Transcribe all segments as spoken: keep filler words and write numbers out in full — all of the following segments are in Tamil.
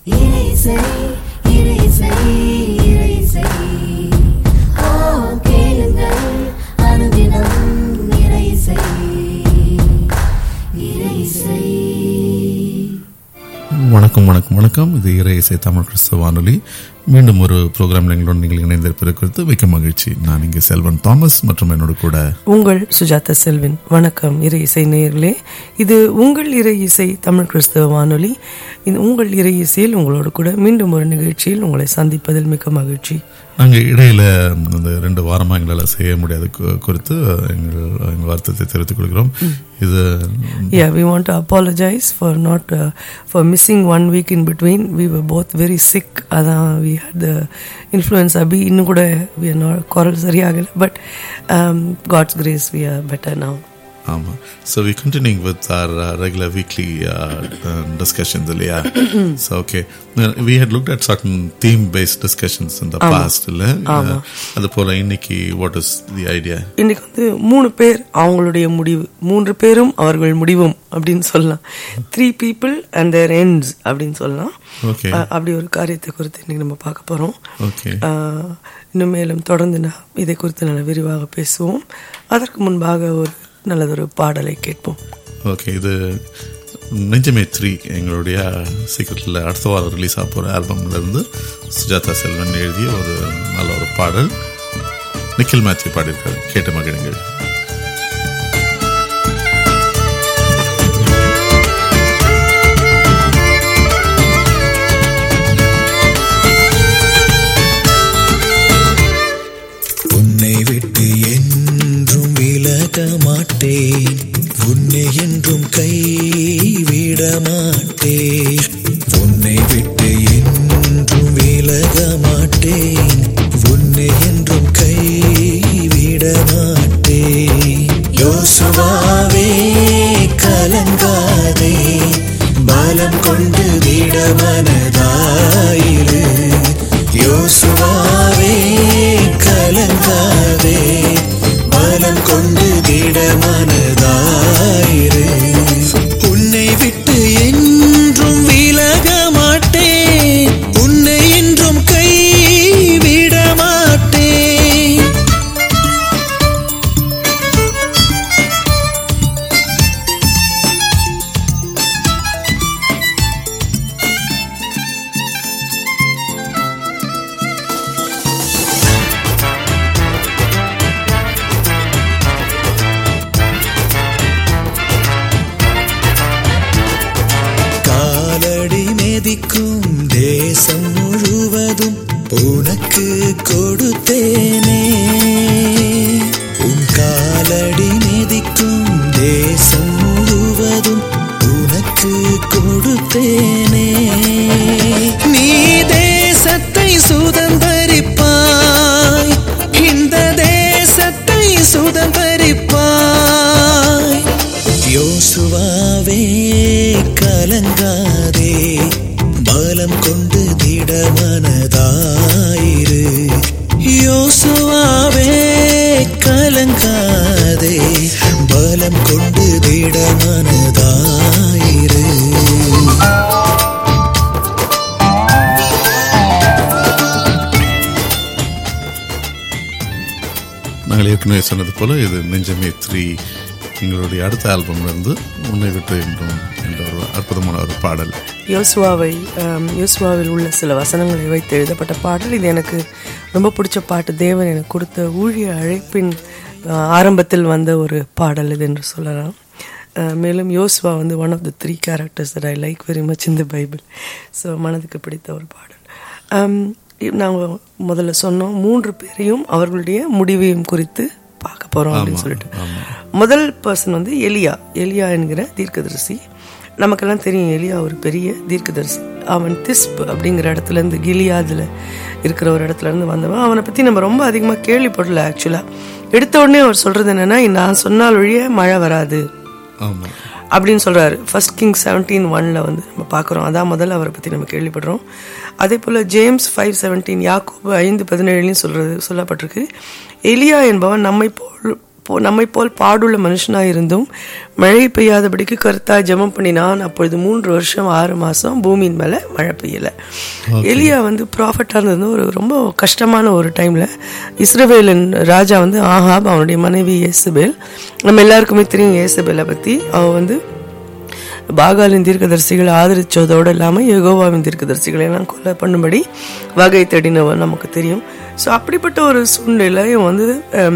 இறைசை இறைசை இறைசை ஆ கேளுங்கள் அனுதினம் இறைசை இறைசை. வணக்கம் வணக்கம் வணக்கம். இது இறை இசை தமிழ் கிறிஸ்தவ வானொலி. மீண்டும் ஒரு ப்ரோக்ராம் எங்களோடு நீங்கள் இணைந்திருப்பது குறித்து மிக்க மகிழ்ச்சி. நான் இங்கே செல்வன் தாமஸ் மற்றும் என்னோட கூட உங்கள் சுஜாதா செல்வன். வணக்கம் இறை இசை நேயர்களே, இது உங்கள் இறை இசை தமிழ் கிறிஸ்தவ வானொலி. இந்த உங்கள் இறை இசையில் உங்களோடு கூட மீண்டும் ஒரு நிகழ்ச்சியில் உங்களை சந்திப்பதில் மிக்க மகிழ்ச்சி. நாங்கள் இடையில இந்த ரெண்டு வாரமாக எங்களால் செய்ய முடியாது குறித்து எங்கள் எங்கள் வருத்தத்தை தெரிவித்துக் கொள்கிறோம். இது yeah we want to apologize for not uh, for missing one week in between. We were both very sick. அதான் we had the influenza B. இன்னும் கூட we are not குரல் சரியாகல, but um, God's grace we are better now. ஆமாம். So we continuing with our regular weekly discussions இல்லையா? So okay, we had looked at certain theme based discussions in the past இல்லை? அது போல இன்னைக்கு வாட் இஸ் தி ஐடியா? இன்னைக்கு வந்து மூணு பேர் அவங்களுடைய முடிவு, மூன்று பேரும் அவர்கள் முடிவும் அப்படின்னு சொல்லலாம். Three people and their ends அப்படின்னு சொல்லலாம். ஓகே, அப்படி ஒரு காரியத்தை குறித்து இன்னைக்கு நம்ம பார்க்க போறோம். ஓகே, இன்னும் மேலும் தொடர்ந்து நான் இதை குறித்து நல்ல விரிவாக பேசுவோம். அதற்கு முன்பாக ஒரு நல்லதொரு பாடலை கேட்போம். ஓகே, இது நெஞ்சமே த்ரீ எங்களுடைய சீக்கிரத்தில் அடுத்த வாரம் ரிலீஸ் ஆக போகிற ஆல்பம்லேருந்து சுஜாதா செல்வன் எழுதிய ஒரு நல்ல ஒரு பாடல். நிக்கில் மேத்யூ பாடியிருக்காரு. கேட்டு மகிழுங்கள். உன்னை விட்டு என்றும் விலக மாட்டேன், உன்னை என்றும் கைவிட மாட்டேன். உன்னை விட்டு என்றும் விலக மாட்டேன், உன்னை என்றும் கைவிட மாட்டேன். யோசுவாவே கலங்காதே, பலம் கொண்டு விட மனதாயிரு. யோசுவாவே கலங்காதே, பலம் கொண்டு திட மனதாயிரு. உன்னை விட்டு என்றும் விலக மாட்டேன், உன்னை என்றும் கைவிட மாட்டேன். தேசம் முழுவதும் உனக்கு கொடுத்தேனே, உன் காலடி மிதிக்கும் தேசம் முழுவதும் உனக்கு கொடுத்தேனே. நீ தேசத்தை சுதந்தரிப்பாய், இந்த தேசத்தை சுதந்தரிப்பாய். யோசுவாவே கலங்காதே, பலம் கொண்டு திட மனதாயிரு. யோசுவாவே கலங்காதே, பலம் கொண்டு திட மனதாயிரு. நாங்கள் ஏற்கனவே சொன்னது போல இது நெஞ்சமே த்ரீ எங்களுடைய அடுத்த ஆல்பம்ல இருந்து உன்னை விட்டு என்றும் என்ற ஒரு அற்புதமான ஒரு பாடல். யோசுவாவை யோசுவாவில் உள்ள சில வசனங்களை வைத்து எழுதப்பட்ட பாடல். இது எனக்கு ரொம்ப பிடிச்ச பாட்டு. தேவன் எனக்கு கொடுத்த ஊழிய அழைப்பின் ஆரம்பத்தில் வந்த ஒரு பாடல் இது என்று சொல்லலாம். மேலும் யோசுவா வந்து one of the three characters that I like very much in the Bible. So மனதுக்கு பிடித்த ஒரு பாடல். நாங்கள் முதல்ல சொன்னோம், மூன்று பேரையும் அவர்களுடைய முடிவையும் குறித்து பார்க்க போகிறோம் அப்படின்னு சொல்லிட்டு. முதல் பர்சன் வந்து எலியா. எலியா என்கிற தீர்க்கதரிசி. நமக்கெல்லாம் தெரியும் எலியா ஒரு பெரிய தீர்க்கதரிசி. அவன் திஸ்ப் அப்படிங்கிற இடத்துல இருந்து, கிலியாதில் இருக்கிற ஒரு இடத்துல இருந்து வந்தவன். அவனை பற்றி நம்ம ரொம்ப அதிகமாக கேள்விப்படல. ஆக்சுவலாக எடுத்த உடனே அவர் சொல்கிறது என்னென்னா, நான் சொன்னால் ஒழிய மழை வராது அப்படின்னு சொல்கிறாரு. ஃபர்ஸ்ட் கிங் செவன்டீன் ஒனில் வந்து நம்ம பார்க்குறோம். அதான் முதல்ல அவரை பற்றி நம்ம கேள்விப்படுறோம். அதே போல் ஜேம்ஸ் ஃபைவ் செவன்டீன் யாக்கோபு ஐந்து பதினேழுலையும் சொல்கிறது சொல்லப்பட்டிருக்கு, எலியா என்பவன் நம்மை போல் போ நம்மை போல் பாடுள்ள மனுஷனாக இருந்தும் மழை பெய்யாதபடிக்கு கருத்தாய் ஜெபம் பண்ணினான். அப்பொழுது மூன்று வருஷம் ஆறு மாசம் பூமியின் மேல மழை பெய்யல. எலியா வந்து ப்ராஃபட்டா இருந்தது ஒரு ரொம்ப கஷ்டமான ஒரு டைம்ல. இஸ்ரவேலின் ராஜா வந்து ஆகாப், அவனுடைய மனைவி ஏசபேல். நம்ம எல்லாருக்குமே தெரியும் ஏசபேலை பத்தி. அவ வந்து பாகாலின் தீர்க்கதரிசிகளை ஆதரிச்சதோடு இல்லாமல் யெகோவாவின் தீர்க்கதரிசிகளை எல்லாம் கொலை பண்ணும்படி வகை தேடினவன் நமக்கு தெரியும். ஸோ அப்படிப்பட்ட ஒரு சூழ்நிலை இவன் வந்து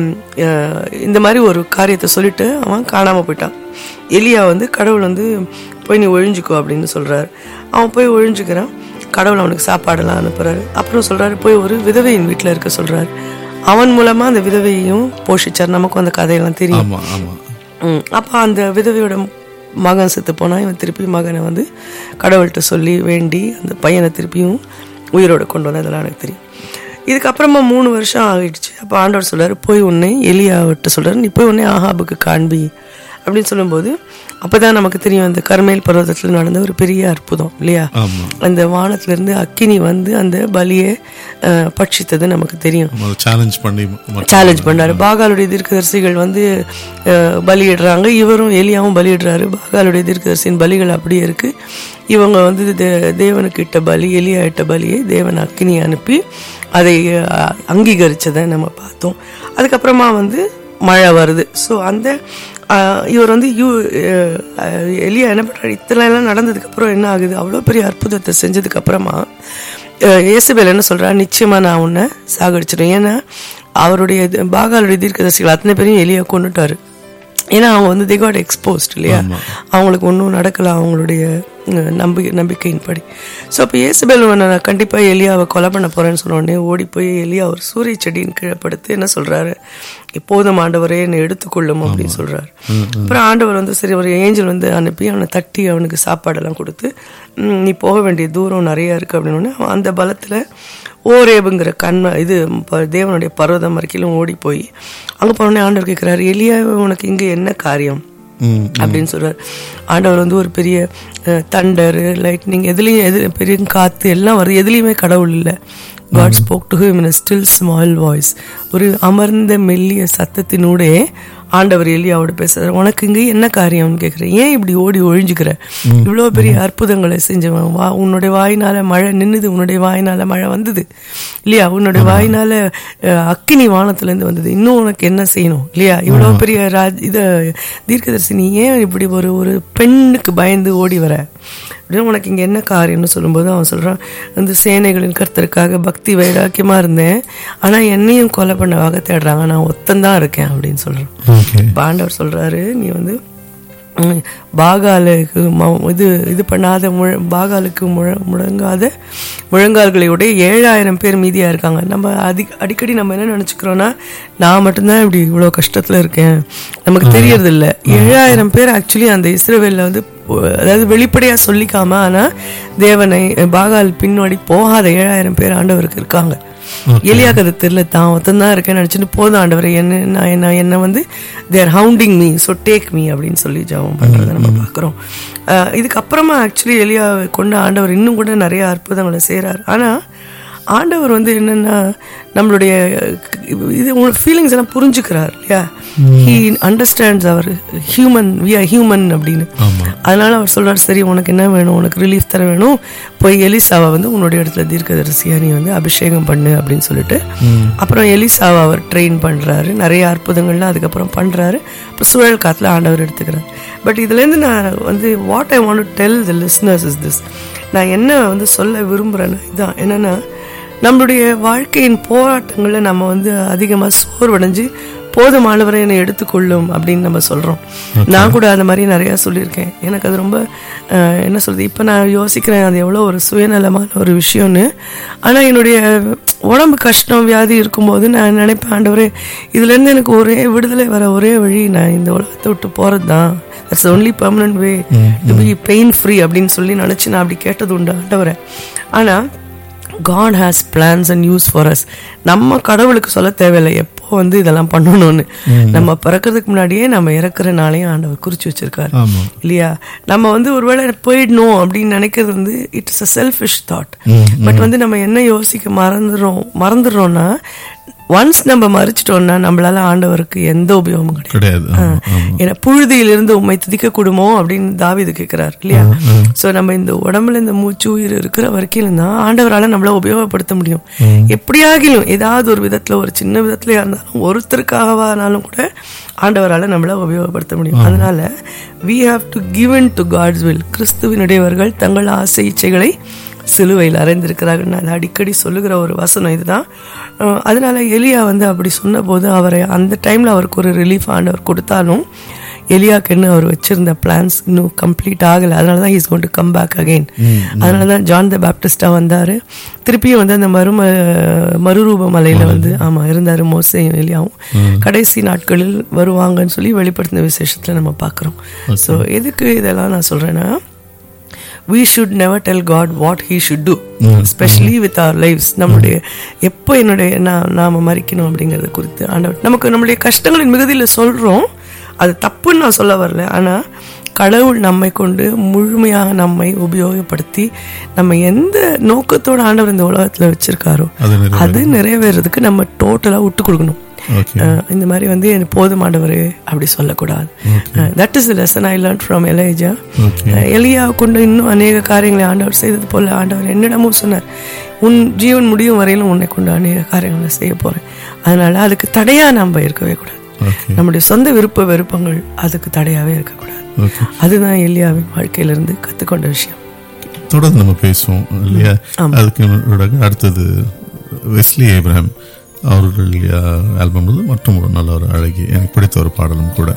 இந்த மாதிரி ஒரு காரியத்தை சொல்லிட்டு அவன் காணாமல் போயிட்டான். எலியா வந்து கடவுள் வந்து போய் நீ ஒழிஞ்சுக்கோ அப்படின்னு சொல்றாரு. அவன் போய் ஒழிஞ்சுக்கிறான். கடவுள் அவனுக்கு சாப்பாடெல்லாம் அனுப்புறாரு. அப்புறம் சொல்றாரு போய் ஒரு விதவையின் வீட்டில் இருக்க சொல்றாரு. அவன் மூலமா அந்த விதவையையும் போஷிச்சார். நமக்கும் அந்த கதையெல்லாம் தெரியும். அப்போ அந்த விதவையோட மகன் செத்து போனா இவன் திருப்பி மகனை வந்து கடவுள்கிட்ட சொல்லி வேண்டி அந்த பையனை திருப்பியும் உயிரோட கொண்டு வந்தது அதெல்லாம் எனக்கு தெரியும். இதுக்கப்புறமா மூணு வருஷம் ஆகிடுச்சு. அப்போ ஆண்டவர் சொல்றாரு போய் உன்னை எலியாவிட்ட சொல்றாரு நீ போய் உன்னை ஆகாபுக்கு காண்பி அப்படின்னு சொல்லும்போது அப்பதான் நமக்கு தெரியும் அந்த கர்மேல் பர்வதத்துல நடந்த ஒரு பெரிய அற்புதம் இல்லையா. அந்த வானத்துல இருந்து அக்கினி வந்து அந்த பலியை பட்சித்தது நமக்கு தெரியும். சேலஞ்ச் பண்ணி சேலஞ்ச் பண்ணாரு. பாகாலுடைய தீர்க்கதரிசிகள் வந்து பலியிடுறாங்க, இவரும் எலியாவும் பலியிடுறாரு. பாகாலுடைய தீர்க்கதரிசியின் பலிகள் அப்படியே இருக்கு. இவங்க வந்து தேவனுக்கு இட்ட பலி, எலியா இட்ட பலியை தேவன் அக்கினியை அனுப்பி அதை அங்கீகரிச்சதை நம்ம பார்த்தோம். அதுக்கப்புறமா வந்து மழை வருது. ஸோ அந்த இவர் வந்து யூ எலியா என்ன பண்றாரு, இத்தனை எல்லாம் நடந்ததுக்கு அப்புறம் என்ன ஆகுது, அவ்வளோ பெரிய அற்புதத்தை செஞ்சதுக்கு அப்புறமா ஏசபேல் என்ன சொல்றா, நிச்சயமா நான் உன்னை சாகடிச்சிடுறேன். ஏன்னா அவருடைய பாகாலுடைய தீர்க்கதரிசிகள் அத்தனை பேரையும் எலியா கொண்டுட்டாரு. ஏன்னா அவங்க வந்து they got exposed இல்லையா, அவங்களுக்கு ஒன்றும் நடக்கல அவங்களுடைய நம்பிக்கை நம்பிக்கையின்படி. ஸோ அப்போ ஏசபேல் நான் கண்டிப்பாக எலியாவை கொலை பண்ண போறேன்னு சொன்ன உடனே ஓடி போய் எலியா ஒரு சூரிய செடியின் கீழே படுத்து என்ன சொல்றாரு, எப்போதும் ஆண்டவரே என்னை எடுத்துக்கொள்ளும் அப்படின்னு சொல்றாரு. அப்புறம் ஆண்டவர் வந்து சரி ஒரு ஏஞ்சல் வந்து அனுப்பி அவனை தட்டி அவனுக்கு சாப்பாடெல்லாம் கொடுத்து நீ போக வேண்டிய தூரம் நிறைய இருக்கு அப்படின்னு அந்த பலத்துல ஓரேபுங்கிற கண் இது தேவனுடைய பர்வதம் வரைக்கும் ஓடி போய் அங்க போனோடனே ஆண்டவர் கேட்கிறாரு, எலியா உனக்கு இங்க என்ன காரியம் அப்படின்னு சொல்றாரு. ஆண்டவர் வந்து ஒரு பெரிய தண்டர் லைட்னிங் எதுலயும் எது பெரிய காத்து எல்லாம் வருது, எதுலையுமே கடவுள் இல்லை. God spoke to him in a still small voice. ஒரு அமர்ந்த மெல்லிய சத்தத்தினூடே ஆண்டவர் எலியாவோட பேசுறாரு. உனக்கு இங்க என்ன காரியம்னு கேட்கிறேன், ஏன் இப்படி ஓடி ஒழிஞ்சுக்கிற, இவ்வளவு பெரிய அற்புதங்களை செஞ்சவன், வா உன்னுடைய வாயினால மழை நின்னுது, உன்னுடைய வாயினால மழை வந்தது இல்லையா, உன்னுடைய வாயினால அக்கினி வானத்துல இருந்து வந்தது, இன்னும் உனக்கு என்ன செய்யணும் இல்லையா, இவ்வளவு பெரிய ராஜ் இத தீர்க்கதரிசி நீ ஏன் இப்படி ஒரு ஒரு பெண்ணுக்கு பயந்து ஓடி வர அப்படின்னு உனக்கு இங்க என்ன காரியம்னு சொல்லும்போது அவன் சொல்றான், அந்த சேனைகளின் கர்த்தருக்காக பக்தி வைராக்கியமா இருந்தேன், ஆனா என்னையும் கொலை பண்ணவாக தேடுறாங்க, நான் ஒத்தந்தான் இருக்கேன் அப்படின்னு சொல்றான். ஆண்டவர் சொல்றாரு, நீ வந்து பாகாலுக்கு இது இது பண்ணாத முழ பாகாலுக்கு முழ முழங்காத முழங்கால்களையோட ஏழாயிரம் பேர் மீதியா இருக்காங்க. நம்ம அதி அடிக்கடி நம்ம என்ன நினைச்சுக்கிறோம்னா, நான் மட்டும்தான் இப்படி இவ்வளவு கஷ்டத்துல இருக்கேன், நமக்கு தெரியறது இல்லை. ஏழாயிரம் பேர் ஆக்சுவலி அந்த இஸ்ரவேல்ல வந்து அதாவது வெளிப்படையா சொல்லிக்காம ஆனா தேவனை பாகால் பின்னாடி போகாத ஏழாயிரம் பேர் ஆண்டவருக்கு இருக்காங்க. எலியாக்கு அது தெரியல, தான் ஒத்தந்தான் இருக்கேன்னு நினைச்சுட்டு போதும் ஆண்டவர் என்ன நான் என்ன வந்து they're haunting me so take me அப்படின்னு சொல்லி ஜெபம் பண்றதை நம்ம பார்க்குறோம். இதுக்கப்புறமா ஆக்சுவலி எலியாவை கொண்டு ஆண்டவர் இன்னும் கூட நிறைய அற்புதங்களை செய்கிறார். ஆனா ஆண்டவர் வந்து என்னன்னா நம்மளுடைய இது ஃபீலிங்ஸ் எல்லாம் புரிஞ்சுக்கிறார் இல்லையா, ஹீ அண்டர்ஸ்டாண்ட்ஸ் அவர் ஹியூமன் வி ஆர் ஹியூமன் அப்படின்னு. அதனால அவர் சொல்றாரு, சரி உனக்கு என்ன வேணும், உனக்கு ரிலீஃப் தர வேணும், போய் எலிசாவை வந்து உன்னுடைய இடத்துல தீர்க்கதரிசியா நீ வந்து அபிஷேகம் பண்ணு அப்படின்னு சொல்லிட்டு அப்புறம் எலிசாவை அவர் ட்ரெயின் பண்றாரு, நிறைய அற்புதங்கள்லாம் அதுக்கப்புறம் பண்றாரு. அப்புறம் சுழல் காத்துல ஆண்டவர் எடுத்துக்கிறார். பட் இதுல இருந்து நான் வந்து what I want to tell the listeners is this, நான் என்ன வந்து சொல்ல விரும்புறேன்னா இதான், என்னன்னா நம்மளுடைய வாழ்க்கையின் போராட்டங்களை நம்ம வந்து அதிகமாக சோர்வடைஞ்சு போதுமானவரை என்னை எடுத்துக்கொள்ளும் அப்படின்னு நம்ம சொல்றோம். நான் கூட அந்த மாதிரி நிறைய சொல்லியிருக்கேன். எனக்கு அது ரொம்ப என்ன சொல்றது, இப்போ நான் யோசிக்கிறேன் அது எவ்வளோ ஒரு சுயநலமான ஒரு விஷயம்னு. ஆனால் என்னுடைய உடம்பு கஷ்டம் வியாதி இருக்கும்போது நான் நினைப்பேன், ஆண்டவரே இதுல இருந்து எனக்கு ஒரே விடுதலை வர ஒரே வழி நான் இந்த உலகத்தை விட்டு போறது தான், that's only permanent way to be pain free அப்படின்னு சொல்லி நினைச்சு நான் அப்படி கேட்டது உண்டு ஆண்டவரே. ஆனா God has plans and use for us. நம்ம கடவுளுக்கு சொல்ல தேவையில்லை எப்போ வந்து இதெல்லாம் பண்ணணும்னு. நம்ம பிறக்கிறதுக்கு முன்னாடியே நம்ம இறக்குற நாளையும் ஆண்டவர் குறிச்சு வச்சிருக்காரு இல்லையா. நம்ம வந்து ஒருவேளை போயிடணும் அப்படின்னு நினைக்கிறது வந்து it's a selfish thought. But வந்து நம்ம என்ன யோசிக்க மறந்துடுறோம் மறந்துடுறோம்னா ஒன்ஸ் நம்ம மறிச்சிட்டோம்னா நம்மளால ஆண்டவருக்கு எந்த உபயோகமும் கிடையாது. ஏன்னா புழுதியிலிருந்து உண்மை துதிக்க கூடுமோ அப்படின்னு தாவீது கேட்கிறார் இல்லையா. சோ நம்ம இந்த உடம்புல இந்த மூச்சு உயிர் இருக்கிற வரைக்கும் தான் ஆண்டவரால நம்மள உபயோகப்படுத்த முடியும். எப்படியாகிலும் ஏதாவது ஒரு விதத்துல ஒரு சின்ன விதத்துல இருந்தாலும் ஒருத்தருக்காகவானாலும் கூட ஆண்டவரால நம்மள உபயோகப்படுத்த முடியும். அதனால we have to give in to God's will. கிறிஸ்துவினுடையவர்கள் தங்கள் ஆசை இச்சைகளை சிலுவையில் அறைந்திருக்கிறார்கள். நான் அடிக்கடி சொல்லுகிற ஒரு வசனம் இதுதான். அதனால எலியா வந்து அப்படி சொன்ன போது அவரை அந்த டைம்ல அவருக்கு ஒரு ரிலீஃப் ஆண்டவர் கொடுத்தாலும் எலியாக்குன்னு அவர் வச்சிருந்த பிளான்ஸ் இன்னும் கம்ப்ளீட் ஆகலை. அதனாலதான் he's going to come back again. அதனாலதான் ஜான் த பேப்டிஸ்டா வந்தாரு, திருப்பியும் வந்து அந்த மறும மறுரூப மலையில வந்து ஆமா இருந்தாரு மோசேயும் எலியாவும். கடைசி நாட்களில் வருவாங்கன்னு சொல்லி வெளிப்படுத்தின விசேஷத்துல நம்ம பாக்குறோம். ஸோ எதுக்கு இதெல்லாம் நான் சொல்றேன்னா, we should never tell God what he should do, mm. especially mm. with our lives. நம்முடைய எப்போ என்னுடைய நாம மறிக்கணும் அப்படிங்கறது குறித்து ஆண்டவர் நமக்கு நம்முடைய கஷ்டங்களின் மிகுதியில் சொல்றோம். அது தப்புன்னு நான் சொல்ல வரல. ஆனா கடவுள் நம்மை கொண்டு முழுமையாக நம்மை உபயோகப்படுத்தி நம்ம எந்த நோக்கத்தோட ஆண்டவர் இந்த உலகத்துல வச்சிருக்காரோ அது நிறைவேறதுக்கு நம்ம டோட்டலா விட்டு கொடுக்கணும். இந்த மாதிரி வந்து எனக்கு போதுமானவரே அப்படி சொல்லக்கூடாது. That is the lesson I learned from எலியா. எலியா கொண்டு இன்னும் அநேக காரியங்களை ஆண்டவர் செய்தது போல ஆண்டவர் என்னிடமும் சொன்னார், உன் ஜீவன் முடியும் வரையிலும் உன்னை கொண்டு அநேக காரியங்களை செய்ய போறேன். அதனால அதுக்கு தடையா நம்ம இருக்கவே கூடாது. நம்முடைய சொந்த விருப்ப விருப்பங்கள் அதுக்கு தடையாவே இருக்கக்கூடாது. அதுதான் எலியாவின் வாழ்க்கையிலிருந்து கத்துக்கொண்ட விஷயம். தொடர்ந்து நம்ம பேசுவோம் இல்லையா. அதுக்கு அடுத்தது வெஸ்லி ஏப்ரஹாம் அவர்கள் ஆல்பம் மற்றும் ஒரு நல்ல ஒரு அழகி எனக்கு பிடித்த ஒரு பாடலும் கூட.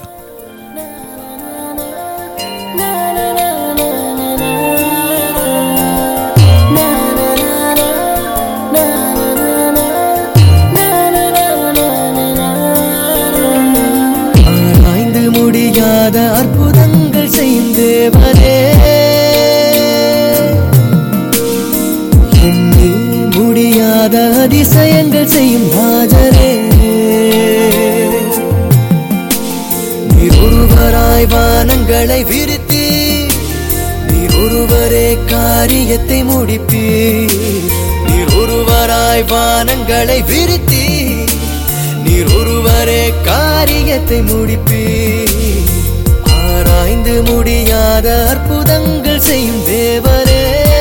ஆராய்ந்து முடியாத அற்புதங்கள் செய்யும் தேவனே, முடியாத அதிசயங்கள் செய்யும் ராஜரே, நீர் ஒருவராய் வானங்களை விரித்தி, நீர் ஒருவரே காரியத்தை முடிப்பீர். நீர் ஒருவராய் வானங்களை விரித்தி, நீர் ஒருவரே காரியத்தை முடிப்பீர். ஆராய்ந்து முடியாத அற்புதங்கள் செய்யும் தேவரே,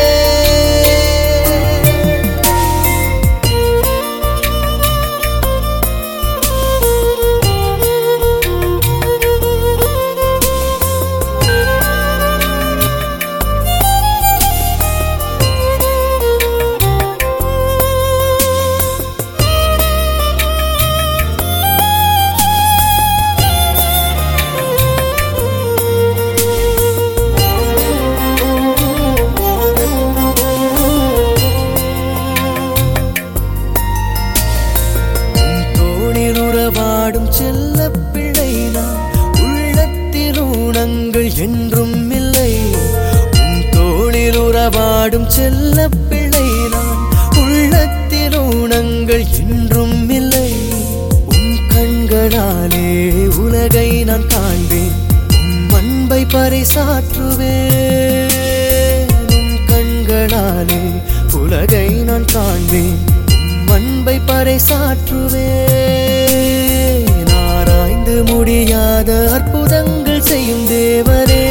செல்ல பிள்ளை நான் உள்ளத்தில் ஊனங்கள் என்றும் இல்லை. உன் தோளில் உறவாடும் செல்ல பிள்ளை நான் உள்ளத்தில் ஊனங்கள் என்றும் இல்லை. உன் கண்களாலே உலகை நான் காண்பேன், உன் அன்பை பறைசாற்றுவேன். உன் கண்களாலே உலகை நான் காண்பேன், உன் அன்பை பறைசாற்றுவேன். ஆராய்ந்து முடியாத அற்புதங்கள் செய்யும் தேவரே.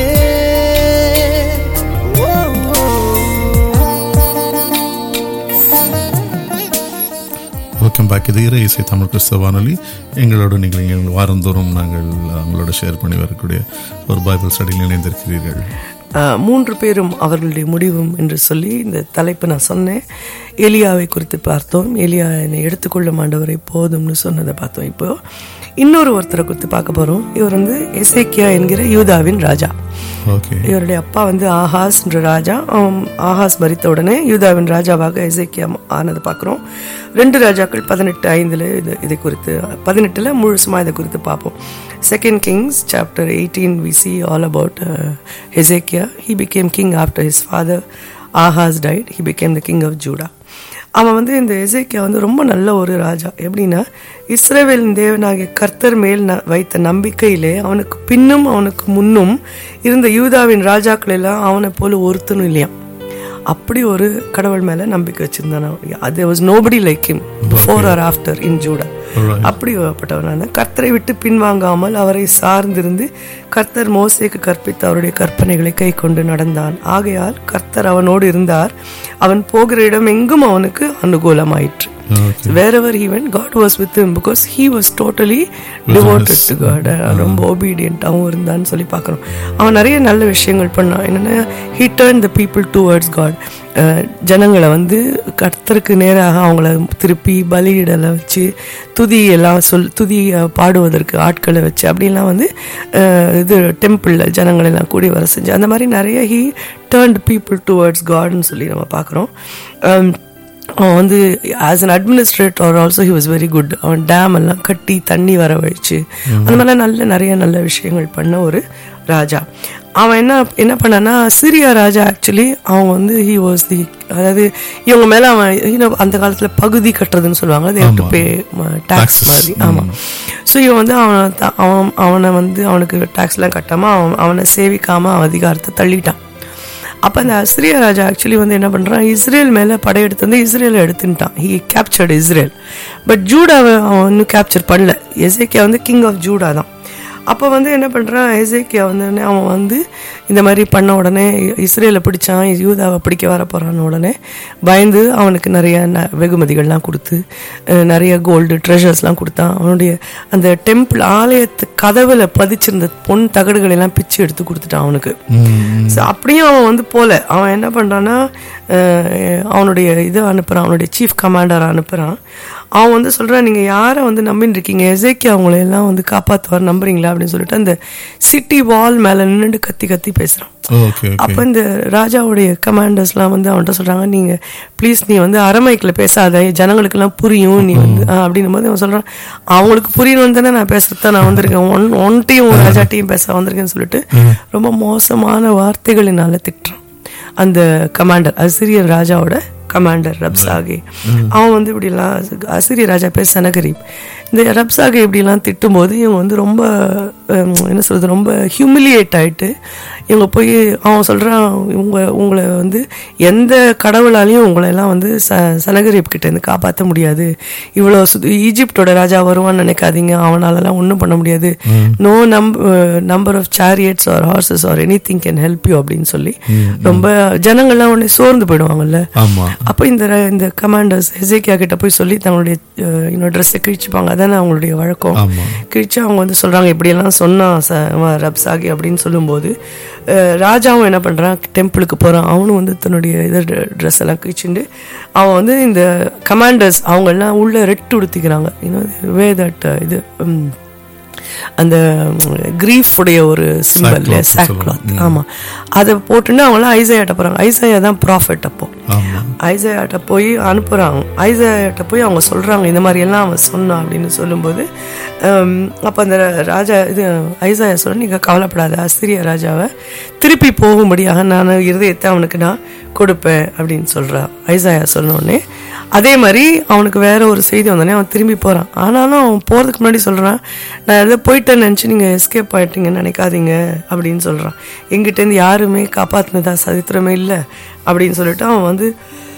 Welcome back. இது இறை இசை தமிழ் கிறிஸ்தவ வானொலி. எங்களோட நீங்கள் எங்கள் வாரந்தோறும் நாங்கள் உங்களோட ஷேர் பண்ணி வரக்கூடிய ஒரு பைபிள் ஸ்டடியில் இணைந்திருக்கிறீர்கள். மூன்று பேரும் அவர்களுடைய முடிவும் என்று சொல்லி இந்த தலைப்பு நான் சொன்னேன். எலியாவை குறித்து பார்த்தோம். எலியா என்னை எடுத்துக்கொள்ளும் ஆண்டவரை போதும்னு சொன்னதை பார்த்தோம். இப்போ இன்னொரு ஒருத்தரை குறித்து பார்க்க போறோம். இவர் வந்து எசேக்கியா என்கிற யூதாவின் ராஜா. இவருடைய அப்பா வந்து ஆஹாஸ் என்ற ராஜா. ஆஹாஸ் மரித்த உடனே யூதாவின் ராஜாவாக எசேக்கியா ஆனதை பார்க்கிறோம். ரெண்டு ராஜாக்கள் பதினெட்டு ஐந்துல இது இதை குறித்து பதினெட்டுல முழுசுமா இதை குறித்து பார்ப்போம். Second Kings chapter eighteen we see all about uh, Hezekiah. He became king after his father Ahaz died. He became the king of Judah. அவன் வந்து இந்த எசேக்கியா வந்து ரொம்ப நல்ல ஒரு ராஜா. எப்படின்னா, இஸ்ரவேலின் தேவனாகிய கர்த்தர் மேல் வைத்த நம்பிக்கையிலே அவனுக்கு பின்னும் அவனுக்கு முன்னும் இருந்த யூதாவின் ராஜாக்கள் எல்லாம் அவனை போல ஒருத்தனும் இல்லையா. அப்படி ஒரு கடவுள் மேல நம்பிக்கை வச்சிருந்தான். அது was nobody like him before or after in Judah. அப்படிப்பட்டவனான கர்த்தரை விட்டு பின்வாங்காமல் அவரை சார்ந்திருந்து கர்த்தர் மோசேக்கு கற்பித்த அவருடைய கற்பனைகளை கை கொண்டு நடந்தான். ஆகையால் கர்த்தர் அவனோடு இருந்தார். அவன் போகிற இடம் எங்கும் அவனுக்கு அனுகூலமாயிற்று. So wherever he went, God was with him because he was totally devoted to God. ரொம்ப obedient ஆவும் இருந்தான்னு சொல்லி பார்க்கணும். அவன் நிறைய நல்ல விஷயங்கள் பண்ணான். என்னன்னா he turned the people towards God. ஜனங்களை வந்து கர்த்தருக்கு நேராக அவங்கள திருப்பி பலியிடலை வச்சு துதி எல்லாம் சொல் துதி பாடுவதற்கு ஆட்களை வச்சு அப்படிலாம் வந்து இது டெம்பிளில் ஜனங்கள் எல்லாம் கூடி வர செஞ்சு அந்த மாதிரி நிறைய he turned people towards Godன்னு சொல்லி நம்ம பார்க்குறோம். அவன் வந்து as an administrator also he was very good. அவன் டேம் எல்லாம் கட்டி தண்ணி வர வச்சு அந்த மாதிரிலாம் நல்ல நிறைய நல்ல விஷயங்கள் பண்ண ஒரு ராஜா. அவன் என்ன என்ன பண்ணான்னா சிரியா ராஜா ஆக்சுவலி அவன் வந்து ஹி வாஸ் தி அதாவது இவங்க மேலே அவன் அந்த காலத்தில் பகுதி கட்டுறதுன்னு சொல்லுவாங்க. அது எட்டு பே டேக்ஸ் மாதிரி. ஆமாம். ஸோ இவன் வந்து அவனை அவன் அவனை வந்து அவனுக்கு டேக்ஸ்லாம் கட்டாமல் அவன் அவனை சேவிக்காமல் அவன் அதிகாரத்தை தள்ளிட்டான். அப்போ அந்த அசிரிய ராஜா ஆக்சுவலி வந்து என்ன பண்ணுறான், இஸ்ரேல் மேலே படையெடுத்து வந்து இஸ்ரேலை எடுத்துட்டான். He captured Israel. பட் ஜூடாவை அவன் இன்னும் கேப்சர் பண்ணல. எசேக்கியா வந்து கிங் ஆஃப் ஜூடா தான். அப்போ வந்து என்ன பண்ணுறான், எசேக்கியா வந்து அவன் வந்து இந்த மாதிரி பண்ண உடனே இஸ்ரேலை பிடிச்சான், யூதாவை பிடிக்க வர போகிறான்னு உடனே பயந்து அவனுக்கு நிறைய ந வெகுமதிகள்லாம் கொடுத்து நிறைய கோல்டு ட்ரெஷர்ஸ்லாம் கொடுத்தான். அவனுடைய அந்த டெம்பிள் ஆலயத்து கதவில் பதிச்சிருந்த பொன் தகடுகளெல்லாம் பிச்சு எடுத்து கொடுத்துட்டான் அவனுக்கு. ஸோ அப்படியும் அவன் வந்து போல அவன் என்ன பண்ணுறான்னா அவனுடைய இது அனுப்புகிறான், அவனுடைய சீஃப் கமாண்டரை அனுப்புகிறான். அவன் வந்து சொல்கிறான், நீங்கள் யாரை வந்து நம்பின்னு இருக்கீங்க, எசேக்கியா அவங்களையெல்லாம் வந்து காப்பாற்றுவார் நம்புறீங்களா அப்படின்னு சொல்லிட்டு அந்த சிட்டி வால் மேலே நின்றுட்டு கத்தி கத்தி பேசுகிறான். அப்போ இந்த ராஜாவுடைய கமாண்டர்ஸ்லாம் வந்து அவன்கிட்ட சொல்கிறாங்க, நீங்கள் ப்ளீஸ் நீ வந்து அரமைக்கில் பேசாத, ஜனங்களுக்கெல்லாம் புரியும் நீ வந்து அப்படின்னும் போது அவன் சொல்கிறான், அவங்களுக்கு புரியணும் தானே நான் பேசுறதான் நான் வந்திருக்கேன், ஒன் ஒன்ட்டையும் ராஜாட்டையும் பேச வந்திருக்கேன்னு சொல்லிட்டு ரொம்ப மோசமான வார்த்தைகளினால திட்டுறான் அந்த கமாண்டர், அசிரியர் ராஜாவோட கமாண்டர் ரப்சாகே. அவன் வந்து இப்படிலாம் அசிரிய ராஜா பேர் சனகரீப். இந்த ரப்சாகே இப்படிலாம் திட்டும்போது இவங்க வந்து ரொம்ப என்ன சொல்கிறது ரொம்ப ஹியூமிலியேட் ஆகிட்டு இவங்க போய் அவன் சொல்கிறான், இவங்க உங்களை வந்து எந்த கடவுளாலையும் உங்களெல்லாம் வந்து ச சனகரீப் கிட்டேருந்து காப்பாற்ற முடியாது, இவ்வளோ சு ஈஜிப்டோட ராஜா வருவான்னு நினைக்காதீங்க, அவனாலலாம் ஒன்றும் பண்ண முடியாது, நோ நம் number of chariots or horses or anything can help you அப்படின்னு சொல்லி ரொம்ப ஜனங்கள்லாம் உடனே சோர்ந்து போயிடுவாங்கல்ல. அப்போ இந்த இந்த கமாண்டர்ஸ் எசேக்கியா கிட்ட போய் சொல்லி தங்களுடைய இன்னொரு ட்ரெஸ்ஸை கிழிச்சுப்பாங்க, அதானே அவங்களுடைய வழக்கம். கிழிச்சு அவங்க வந்து சொல்கிறாங்க, இப்படியெல்லாம் சொன்னான் ச ரப்சாகி அப்படின்னு சொல்லும்போது ராஜாவும் என்ன பண்ணுறான், டெம்பிளுக்கு போகிறான். அவனும் வந்து தன்னுடைய இது ட்ரெஸ் எல்லாம் கிழிச்சுட்டு அவன் வந்து இந்த கமாண்டர்ஸ் அவங்கெல்லாம் உள்ள ரெட் உடுத்திக்கிறாங்க. இன்னும் வே தட் இது அந்த கிரீஃப் உடைய ஒரு சிம்பல் சாக்லாத். ஆமா, அதை போட்டுன்னு அவங்களாம் ஐசாயாட்ட போறாங்க. ஐசாயா தான் ப்ராஃபெட். அப்போ ஐசாயாட்ட போய் அனுப்புறாங்க. ஐசாயாட்ட போய் அவங்க சொல்றாங்க, இந்த மாதிரி எல்லாம் அவன் சொன்னான் அப்படின்னு சொல்லும்போது அப்போ அந்த ராஜா இது ஐசாயா சொல்ல, நீங்க கவலைப்படாத, அசிரிய ராஜாவை திருப்பி போகும்படியாக நான் இருதயத்தை அவனுக்கு நான் கொடுப்பேன் அப்படின்னு சொல்றான். ஐசாயா சொன்னோடனே அதே மாதிரி அவனுக்கு வேற ஒரு செய்தி வந்தோடனே அவன் திரும்பி போறான். ஆனாலும் அவன் போறதுக்கு முன்னாடி சொல்றான், நான் எதை போயிட்டேன்னு நினைச்சு நீங்க எஸ்கேப் ஆயிட்டீங்கன்னு நினைக்காதீங்க அப்படின்னு சொல்றான். எங்கிட்டேருந்து யாருமே காப்பாத்தினதா சரித்திரமே இல்லை அப்படின்னு சொல்லிட்டு அவன் வந்து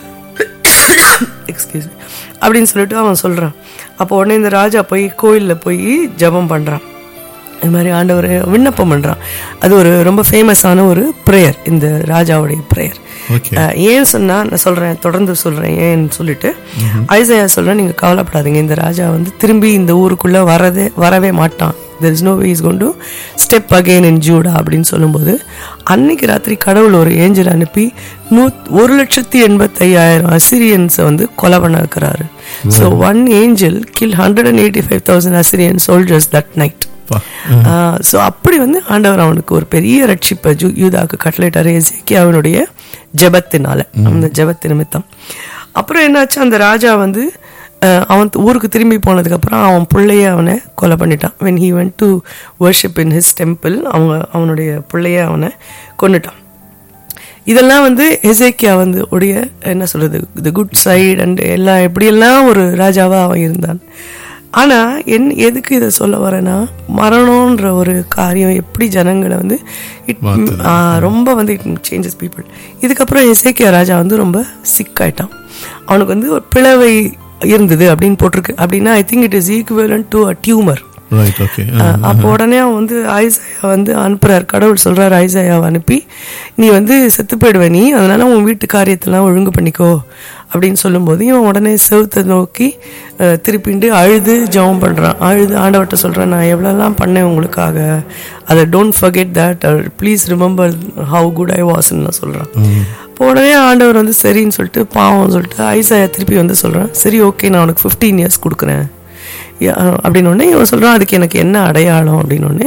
எக்ஸ்கியூஸ் மீ அப்படின்னு சொல்லிட்டு அவன் சொல்றான். அப்போ உடனே இந்த ராஜா போய் கோயிலில் போய் ஜெபம் பண்றான். இது மாதிரி ஆண்டவர் விண்ணப்பம் பண்றான். அது ஒரு ரொம்ப ஃபேமஸான ஒரு ப்ரேயர், இந்த ராஜாவுடைய ப்ரேயர். ஏன் சொன்னா நான் சொல்றேன், தொடர்ந்து சொல்றேன் ஏன்னு சொல்லிட்டு ஐசாயா சொல்றேன், நீங்க கவலைப்படாதீங்க, இந்த ராஜா வந்து திரும்பி இந்த ஊருக்குள்ள வரதே வரவே மாட்டான். there is no way he is going to step again in Judah அப்படின்னு சொல்லும்போது அன்னைக்கு ராத்திரி கடவுள் ஒரு ஏஞ்சல் அனுப்பி நூ ஒரு லட்சத்தி எண்பத்தி ஐயாயிரம் அசிரியன்ஸை வந்து கொலை பண்ண வைக்கிறாரு. So one angel kill hundred and eighty five thousand Assyrian soldiers that night. So அப்படி வந்து ஆண்டவர் அவனுக்கு ஒரு பெரிய ரட்சிப்பை ஜூ யூதாவுக்கு கட்டளையிட்டாரு எசேக்கியாவினுடைய ஜெபத்தினால, அந்த ஜெபத்து நிமித்தம். அப்புறம் என்னாச்சு, அந்த ராஜா வந்து அவன் ஊருக்கு திரும்பி போனதுக்கப்புறம் அவன் பிள்ளைய அவனை கொலை பண்ணிட்டான். when he went to worship in his temple அவங்க அவனுடைய பிள்ளைய அவனை கொன்னுட்டான். இதெல்லாம் வந்து எசேக்கியா வந்து உடைய என்ன சொல்றது தி குட் சைடு அண்ட் எல்லாம் எப்படியெல்லாம் ஒரு ராஜாவாக அவன் இருந்தான். ஆனா என் எதுக்கு இதை சொல்ல வரேன்னா, மரணம்ன்ற ஒரு காரியம் எப்படி ஜனங்களை வந்து இட் ரொம்ப வந்து இட் சேஞ்சஸ் பீப்புள். இதுக்கப்புறம் எசேக்கியா ராஜா வந்து ரொம்ப சிக் ஆயிட்டான். அவனுக்கு வந்து ஒரு பிளவை இருந்தது அப்படின்னு போட்டிருக்கு. அப்படின்னா I think it is equivalent to a tumour. அப்போ உடனே அவன் வந்து ஐசாயா வந்து அனுப்புறாரு. கடவுள் சொல்றாரு ஐசாயாவை அனுப்பி, நீ வந்து செத்து போயிடுவ நீ, அதனால உன் வீட்டு காரியத்தெல்லாம் ஒழுங்கு பண்ணிக்கோ அப்படின்னு சொல்லும்போது இவன் உடனே செவுத்தை நோக்கி திருப்பிண்டு அழுது ஜெபம் பண்றான். அழுது ஆண்டவர்கிட்ட சொல்றான், நான் எவ்வளோலாம் பண்ணேன் உங்களுக்காக, அதை don't forget that, please remember how good I வாஸ்ன்னு சொல்றான். இப்போ உடனே ஆண்டவர் வந்து சரின்னு சொல்லிட்டு பாவம் சொல்லிட்டு ஐசாயா திருப்பி வந்து சொல்றான், சரி ஓகே நான் உனக்கு ஃபிஃப்டீன் இயர்ஸ் கொடுக்குறேன் அப்படின்னு. இவன் சொல்றான், அதுக்கு எனக்கு என்ன அடையாளம் அப்படின்னு.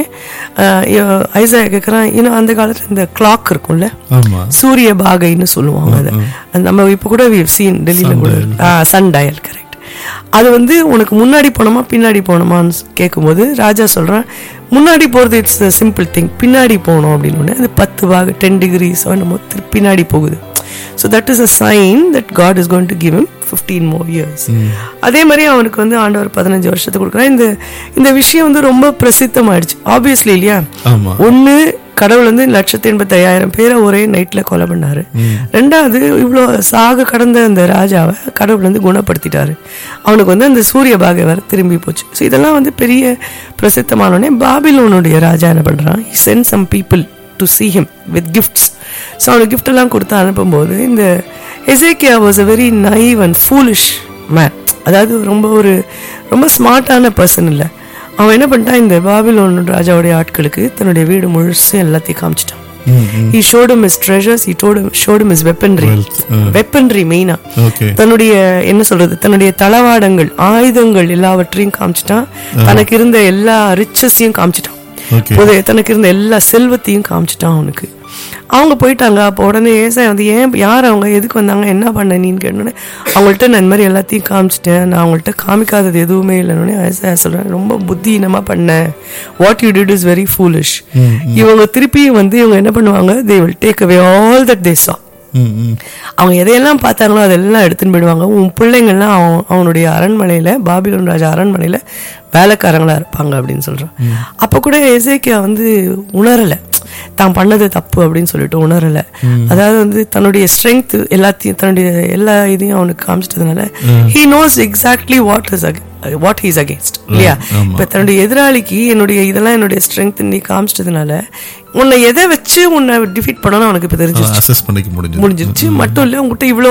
ஐசாயா கேட்கறான், இன்னும் அந்த காலத்துல இந்த கிளாக் இருக்கும்ல, சூரிய பாகைன்னு சொல்லுவாங்க, அதை நம்ம இப்ப கூட சீன் டெல்லியில கூட சன் டயல், கரெக்ட். அது வந்து உனக்கு முன்னாடி போனோமா பின்னாடி போனோமான்னு கேட்கும்போது ராஜா சொல்றான், முன்னாடி போறது இட்ஸ் சிம்பிள் திங், பின்னாடி போகணும் அப்படின்னு. அது பத்து பாக டென் டிகிரிஸ் என்னமோ பின்னாடி போகுது. So that is a sign that God is going to give him fifteen more years. அதே மாதிரி அவனுக்கு வந்து ஆண்டவர் பதினஞ்சு வருஷத்துக்கு கொடுக்குறான். இந்த இந்த விஷயம் வந்து ரொம்ப பிரசித்தமாயிடுச்சு ஆப்வியஸ்லி இல்லையா. ஒண்ணு, கடவுள் வந்து லட்சத்தி எண்பத்தி ஐயாயிரம் பேரை ஒரே நைட்ல கொலை பண்ணாரு. ரெண்டாவது, இவ்வளோ சாக கடந்த அந்த ராஜாவை கடவுள் வந்து குணப்படுத்திட்டாரு. அவனுக்கு வந்து அந்த சூரிய பாகை வர திரும்பி போச்சு. ஸோ இதெல்லாம் வந்து பெரிய பிரசித்தமானோடனே பாபிலோனுடைய ராஜா என்ன பண்றான், he sent some people to see him with gifts. So அவனுக்கு கிஃப்ட் எல்லாம் கொடுத்து அனுப்பும்போது இந்த எசேக்கியா was a very naive and foolish man. அதாவது ரொம்ப ஒரு ரொம்ப ஸ்மார்ட்டான பர்சன் இல்லை. அவன் என்ன பண்ணிட்டான், இந்த பாபிலோன் ராஜாவுடைய ஆட்களுக்கு தன்னுடைய வீடு முழுசும் எல்லாத்தையும் காமிச்சிட்டான். He showed him his treasures, he told him, showed him his weaponry. weaponry மெயினா தன்னுடைய என்ன சொல்றது, தன்னுடைய தளவாடங்கள் ஆயுதங்கள் எல்லாவற்றையும் காமிச்சிட்டான். தனக்கு இருந்த எல்லா ரிச்சஸையும் காமிச்சிட்டான். தனக்கு இருந்த எல்லா செல்வத்தையும் காமிச்சிட்டான் அவனுக்கு. அவங்க போயிட்டாங்க. அப்போ உடனே ஏசாயா வந்து, ஏன் யார் அவங்க, எதுக்கு வந்தாங்க, என்ன பண்ண நீன்னு கேட்டோன்னே அவங்கள்ட்ட நான் இந்த மாதிரி எல்லாத்தையும் காமிச்சிட்டேன், நான் அவங்கள்ட்ட காமிக்காதது எதுவுமே இல்லைன்னு ஏசாயா சொல்றேன், ரொம்ப புத்தியினமா பண்ணேன், what you did is very foolish. இவங்க திருப்பி வந்து இவங்க என்ன பண்ணுவாங்க, they will take away all that they saw. அவங்க எதையெல்லாம் பார்த்தாங்களோ அதெல்லாம் எடுத்துன்னு போயிடுவாங்க. உன் பிள்ளைங்கள்லாம் அவன் அவனுடைய அரண்மனையில, பாபிலோன் ராஜா அரண்மனையில வேலைக்காரங்களா இருப்பாங்க அப்படின்னு சொல்றான். அப்ப கூட எசேக்கியா வந்து உணரல தான் பண்ணது தப்பு அப்படின்னு சொல்லிட்டு உணரல. அதாவது வந்து தன்னுடைய ஸ்ட்ரென்த் எல்லாத்தையும் தன்னுடைய எல்லா இதையும் அவனுக்கு காமிச்சிட்டதுனால he knows exactly what is what he is against இல்லையா. இப்ப தன்னுடைய எதிராளிக்கு என்னுடைய இதெல்லாம் என்னுடைய ஸ்ட்ரென்த் நீ காமிச்சிட்டதுனால உன்னை எதை வச்சு உன்னை டிஃபீட் பண்ணணும் அவனுக்கு இப்ப தெரிஞ்சிருச்சு முடிஞ்சிருச்சு. மட்டும் இல்ல உங்ககிட்ட இவ்வளோ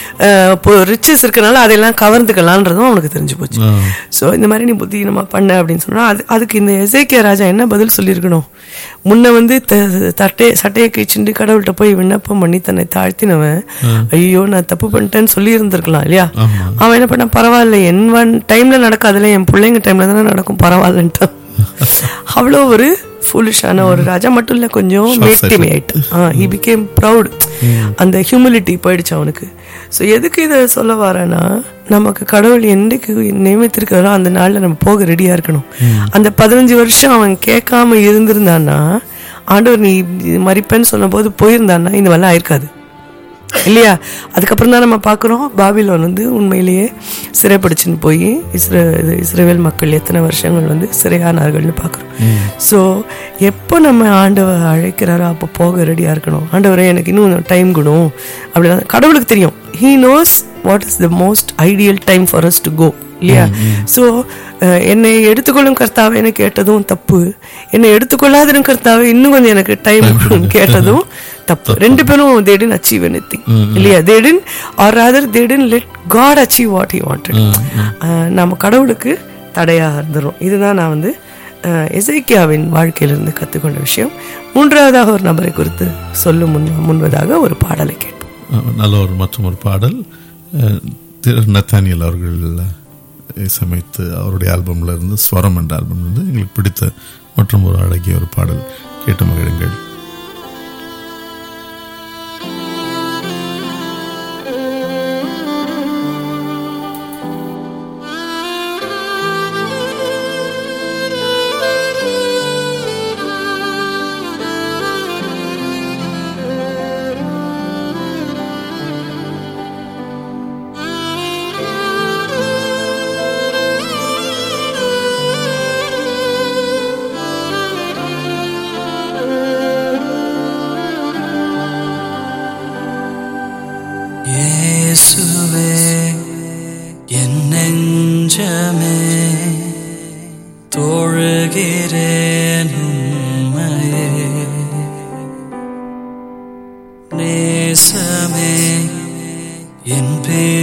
ரிச்சஸ் இருக்கனால அதெல்லாம் கவர்ந்துக்கலான்றதும் அவனுக்கு தெரிஞ்சு போச்சு. ஸோ இந்த மாதிரி நீ புத்தினமா பண்ண அப்படின்னு சொன்னா அது அதுக்கு இந்த எசேக்கியா ராஜா என்ன பதில் சொல்லியிருக்கணும், முன்ன வந்து தட்டை சட்டையை கிழிச்சுட்டு கடவுள்கிட்ட போய் விண்ணப்பம் பண்ணி தன்னை தாழ்த்தினவன் ஐயோ நான் தப்பு பண்ணிட்டேன்னு சொல்லி இருந்திருக்கலாம் இல்லையா. அவன் என்ன பண்ண, பரவாயில்ல என் ஒன் டைம்ல நடக்காதுல என் பிள்ளைங்க டைம்ல தானே நடக்கும் பரவாயில்லன்ட்டு அவ்வளோ ஒரு ஃபூலிஷான ஒரு ராஜா. மட்டும் இல்ல கொஞ்சம் மேட்டிமை ஆயிட்டான். he became proud. அந்த ஹியூமிலிட்டி போயிடுச்சு அவனுக்கு. ஸோ எதுக்கு இதை சொல்ல வரேன்னா, நமக்கு கடவுள் என்னைக்கு நியமித்திருக்கிறதோ அந்த நாள்ல நம்ம போக ரெடியா இருக்கணும். அந்த பதினஞ்சு வருஷம் அவன் கேட்காம இருந்திருந்தான்னா, ஆண்டவர் நீ மறிப்பேன்னு சொன்ன போது போயிருந்தான்னா இந்த மாதிரிலாம் ஆயிருக்காது இல்லையா. அதுக்கப்புறம் தான் நம்ம பார்க்குறோம் பாபிலோன் வந்து உண்மையிலேயே சிறைப்பிடிச்சுன்னு போய் இஸ்ரே இஸ்ரேல் மக்கள் எத்தனை வருஷங்கள் வந்து சிறையானார்கள்னு பார்க்குறோம். ஸோ எப்போ நம்ம ஆண்டவர் அழைக்கிறாரோ அப்போ போக ரெடியாக இருக்கணும். ஆண்டவரே எனக்கு இன்னும் டைம் கொடுக்கும் அப்படின்னா கடவுளுக்கு தெரியும். he knows what is the most ideal time for us to go இல்லையா. ஸோ என்னை எடுத்துக்கொள்ளும் கர்த்தாவை எனக்கு கேட்டதும் தப்பு, என்னை எடுத்துக்கொள்ளாதிரும் கர்த்தாவை இன்னும் கொஞ்சம் எனக்கு டைம் கேட்டதும் தப்பு. ரெண்டு பேரும் they didn't achieve anything இல்லையா. they didn't or rather they didn't let God achieve what he wanted. நம்ம கடவுளுக்கு தடையா இருந்துரும். இதுதான் நான் வந்து எசேக்கியாவின் வாழ்க்கையிலிருந்து கற்றுக்கொண்ட விஷயம். மூன்றாவதாக ஒரு நபரை குறித்து சொல்லும் முன் முன்பதாக ஒரு பாடலை கேட்போம். நல்ல ஒரு மற்றும் ஒரு பாடல் நத்தானியல் அவர்கள் இசையமைத்து அவருடைய ஆல்பம்ல இருந்து ஸ்வரம் என்ற ஆல்பம்ல இருந்து எங்களுக்கு பிடித்த மற்றும் ஒரு அழகிய ஒரு பாடல் கேட்டு மகிழுங்கள்.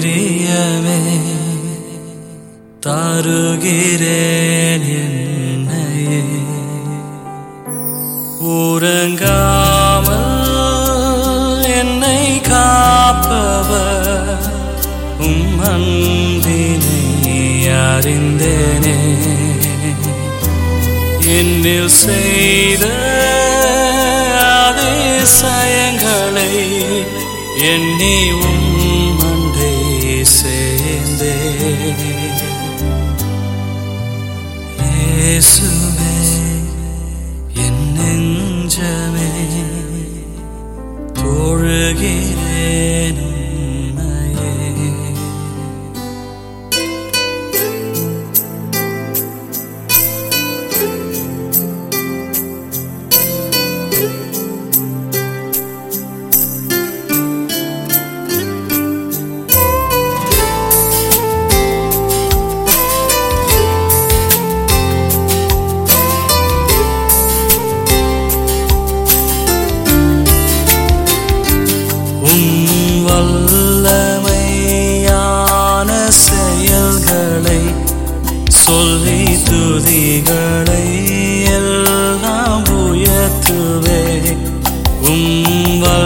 பிரியமே தருகிறேன் என்னையே உறங்காமல் என்னை காப்பவர் உம் அன்பினை அறிந்தேனே என்னில் செய்த அதிசயங்களை எண்ணி உம் அண்டை சேர்ந்தே இயேசுவே என் நெஞ்சமே தொழுகிறேன் உம்மையே. சொல்லி துதிகளை எல்லாம் உயர்த்துவே உம்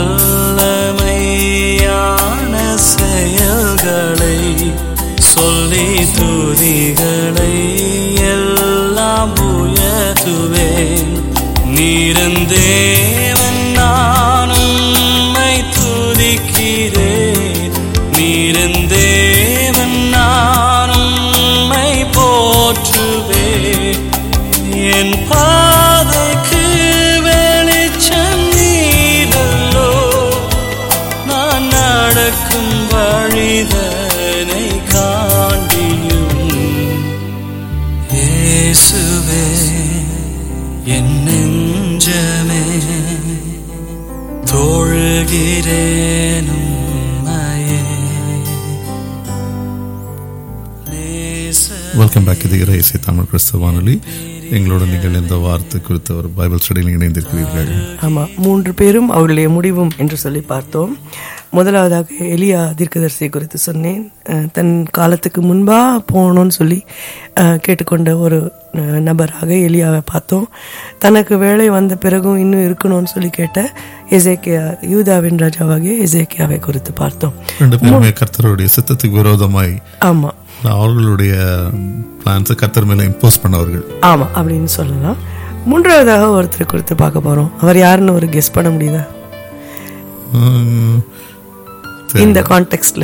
வல்லமையான செயல்களை சொல்லி துதிகளை எல்லாம் உயர்த்துவேன் நீரந்தேவன் நான் உம்மை துதிக்கிறேன் நீரந்தேவன் நான் உம்மை போற்றுவே என் பாதைக்கு வெளிச்சம் நீரல்லோ நான் நடக்கும் வழிதனை காண்பியும் இயேசுவே என் நெஞ்சமே தொழுகிறேன் உம்மையே. Welcome back. இது இறையிசை தமிழ் கிறிஸ்தவ வானொலி. எங்களோட நீங்கள் இந்த வார்த்தை குறித்த ஒரு பைபிள் ஸ்டடியில் இணைந்திருக்கிறீர்கள். ஆமா, மூன்று பேரும் அவருடைய முடிவும் என்று சொல்லி பார்த்தோம். முதலாவதாக எலியா தீர்க்கதரிசி குறித்து சொன்னேன். தன் காலத்துக்கு முன்பா போகணும்னு சொல்லி கேட்டுக்கொண்ட ஒரு நபராக எலியாவை பார்த்தோம். தனக்கு வேலை வந்த பிறகும் இன்னும் இருக்கணும்னு சொல்லி கேட்ட எசேக்கியா, யூதாவின் ராஜாவாகிய எசேக்கியாவை குறித்து பார்த்தோம். ரெண்டு பேருமே கர்த்தருடைய சித்தத்துக்கு விரோதமாய் ஆமா அவர்களுடைய பிளான்ஸை கர்த்தர் மேல இம்போஸ் பண்ணவர்கள். ஆமா அப்படின்னு சொல்லலாம். மூன்றாவதாக ஒருத்தர் குறித்து பார்க்க போறோம். அவர் யாருன்னு ஒரு கெஸ் பண்ண முடியுதா இந்த கான்டெக்ஸ்ட்ல?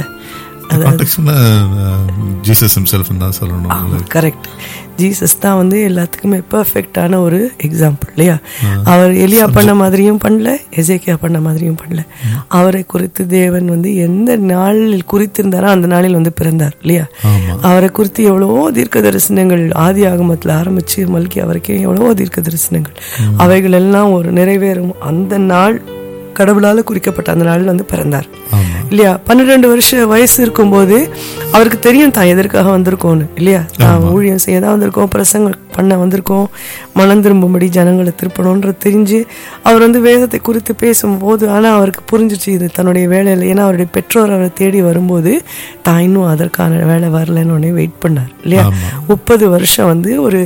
ஜீசஸ் himself தான் சொல்லணும். கரெக்ட். ஜீசஸ் தான் வந்து எல்லாத்துக்குமே பெர்ஃபெக்டான ஒரு எக்ஸாம்பிள் இல்லையா? அவர் எலியா பண்ண மாதிரியும் பண்ணல, எசேக்கியா பண்ண மாதிரியும் பண்ணல. அவரை குறித்து தேவன் வந்து எந்த நாளில் குறித்திருந்தாரோ அந்த நாளில் வந்து பிறந்தார் இல்லையா? அவரை குறித்து எவ்வளவோ தீர்க்க தரிசனங்கள் ஆதி ஆகமத்தில் ஆரம்பிச்சு மல்கி வரைக்கும் எவ்வளவோ தீர்க்க தரிசனங்கள், அவைகள் எல்லாம் ஒரு நிறைவேறும் அந்த நாள் கடவுளால குறிக்கப்பட்ட அந்த நாளில் வந்து பிறந்தார் இல்லையா? பன்னிரெண்டு வருஷம் வயசு இருக்கும்போது அவருக்கு தெரியும் தான் எதற்காக வந்திருக்கோன்னு இல்லையா? தான் ஊழியம் செய்ய தான் வந்திருக்கோம், பிரசங்கம் பண்ண வந்திருக்கோம், மனம் திரும்பும்படி ஜனங்களை திருப்பணும்ன்றது தெரிஞ்சு அவர் வந்து வேதத்தை குறித்து பேசும்போது, ஆனால் அவருக்கு புரிஞ்சிச்சு இது தன்னுடைய வேலையில். ஏன்னா அவருடைய பெற்றோர் அவரை தேடி வரும்போது தான் இன்னும் அதற்கான வேலை வரலன்னு உடனே வெயிட் பண்ணார் இல்லையா? முப்பது வருஷம் வந்து ஒரு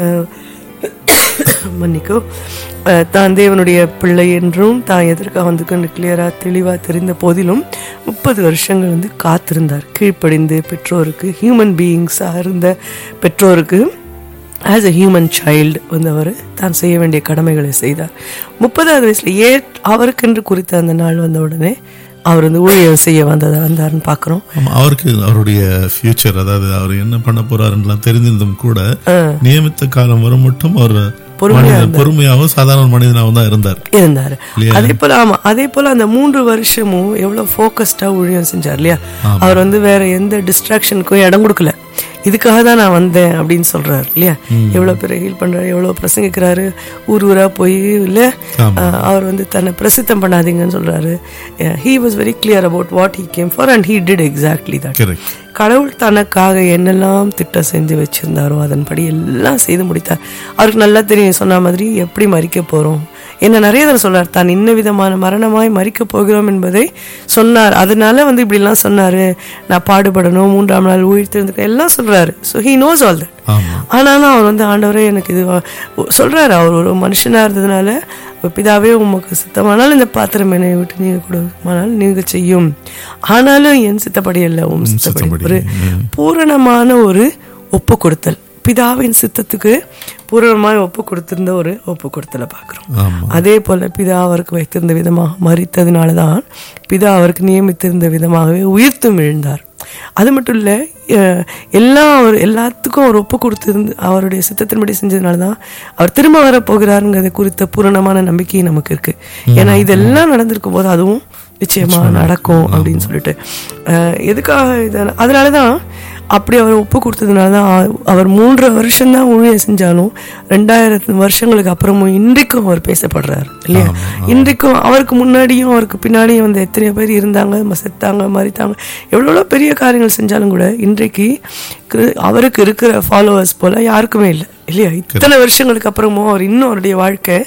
மன்னிக்கோ தான் தேவனுடைய பிள்ளை என்றும் தான் எதற்காக வந்து கிளியரா தெளிவா தெரிந்த போதிலும் முப்பது வருஷங்கள் வந்து காத்திருந்தார். கீழ்ப்படிந்து பெற்றோருக்கு, ஹியூமன் பீயிங்ஸா இருந்த பெற்றோருக்கு ஆஸ் அ ஹியூமன் சைல்டு வந்து அவர் தான் செய்ய வேண்டிய கடமைகளை செய்தார். முப்பதாவது வயசுல ஏ அவருக்கென்று குறித்த அந்த நாள் வந்த உடனே அவர் வந்து ஊழியம் செய்ய வந்ததா வந்தாருன்னு பாக்குறோம். அவருக்கு அவருடைய ஃபியூச்சர், அதாவது அவர் என்ன பண்ண போறாருன்னு தெரிஞ்சிருந்தும் கூட நியமித்த காலம் வரும் மட்டும் அவர் பொறுமையாகவும் சாதாரண மனிதனாகவும் தான் இருந்தார் இருந்தாரு அதே போல ஆமா அதே போல அந்த மூன்று வருஷமும் எவ்வளவு போக்கஸ்டா ஊழியம் செஞ்சார் இல்லையா? அவர் வந்து வேற எந்த டிஸ்ட்ராக்ஷனுக்கும் இடம் கொடுக்கல. இதுக்காக தான் நான் வந்தேன் அப்படின்னு சொல்றாரு இல்லையா? எவ்வளவு பேரை ஹீல் பண்றாரு, எவ்வளவு பிரசங்கிக்கிறாரு, ஊர் ஊரா போய் இல்ல அவர் வந்து தன்னை பிரசித்தம் பண்ணாதீங்கன்னு சொல்றாரு. he was very clear about what he came for and he did exactly that. கடவுள் தனக்காக என்னெல்லாம் திட்டம் செஞ்சு வச்சிருந்தாரோ அதன்படி எல்லாம் செய்து முடித்தார். அவருக்கு நல்லா தெரியும், சொன்ன மாதிரி எப்படி மறிக்க போறோம், என்ன நிறைய தடவை சொல்றார், தான் இன்ன விதமான மரணமாய் மரிக்க போகிறோம் என்பதை சொன்னார். அதனால வந்து இப்படிலாம் சொன்னாரு, நான் பாடுபடணும், மூன்றாம் நாள் உயிர்த்தெழுந்துக்க எல்லாம் சொல்றாரு. So he knows all that. ஆனாலும் அவர் வந்து ஆண்டவரே எனக்கு இது சொல்றாரு. அவர் ஒரு மனுஷனா இருந்ததுனால, பிதாவே உமக்கு சித்தமானால் இந்த பாத்திரம் என்னை விட்டு நீங்க கொடுமானால் நீங்க செய்யும், ஆனாலும் என் சித்தப்படி அல்ல உம் சித்தப்படி. ஒரு பூரணமான ஒரு ஒப்பு கொடுத்தல், பிதாவின் சித்தத்துக்கு பூரணமாய் ஒப்பு கொடுத்திருந்த ஒரு ஒப்பு கொடுத்தலை பார்க்கிறோம். அதே போல பிதா அவருக்கு வைத்திருந்த விதமாக மரித்ததுனாலதான் பிதா அவருக்கு நியமித்திருந்த விதமாகவே உயிர்த்தும் எழுந்தார். அது மட்டும் இல்லை, எல்லாம் அவர் எல்லாத்துக்கும் அவர் ஒப்பு கொடுத்திருந்து அவருடைய சித்தத்தின்படி செஞ்சதுனாலதான் அவர் திரும்ப வர போகிறாருங்கிறத குறித்த பூரணமான நம்பிக்கை நமக்கு இருக்கு. ஏன்னா இதெல்லாம் நடந்திருக்கும் போது அதுவும் நிச்சயமா நடக்கும் அப்படின்னு சொல்லிட்டு எதுக்காக இத அதனாலதான் அப்படி அவர் ஒப்பு கொடுத்ததுனாலதான் அவர் மூன்று வருஷம் தான் ஊழியம் செஞ்சாலும் ரெண்டாயிரம் வருஷங்களுக்கு அப்புறமும் இன்றைக்கும் அவர் பேசப்படுறாரு இல்லையா. இன்றைக்கும் அவருக்கு முன்னாடியும் அவருக்கு பின்னாடியும் வந்து எத்தனையோ பேர் இருந்தாங்க, செத்தாங்க, மறித்தாங்க, எவ்வளோ பெரிய காரியங்கள் செஞ்சாலும் கூட இன்றைக்கு அவருக்கு இருக்கிற ஃபாலோவர்ஸ் போல யாருக்குமே இல்லை இல்லையா. இத்தனை வருஷங்களுக்கு அப்புறமும் அவர் இன்னும் அவருடைய வாழ்க்கை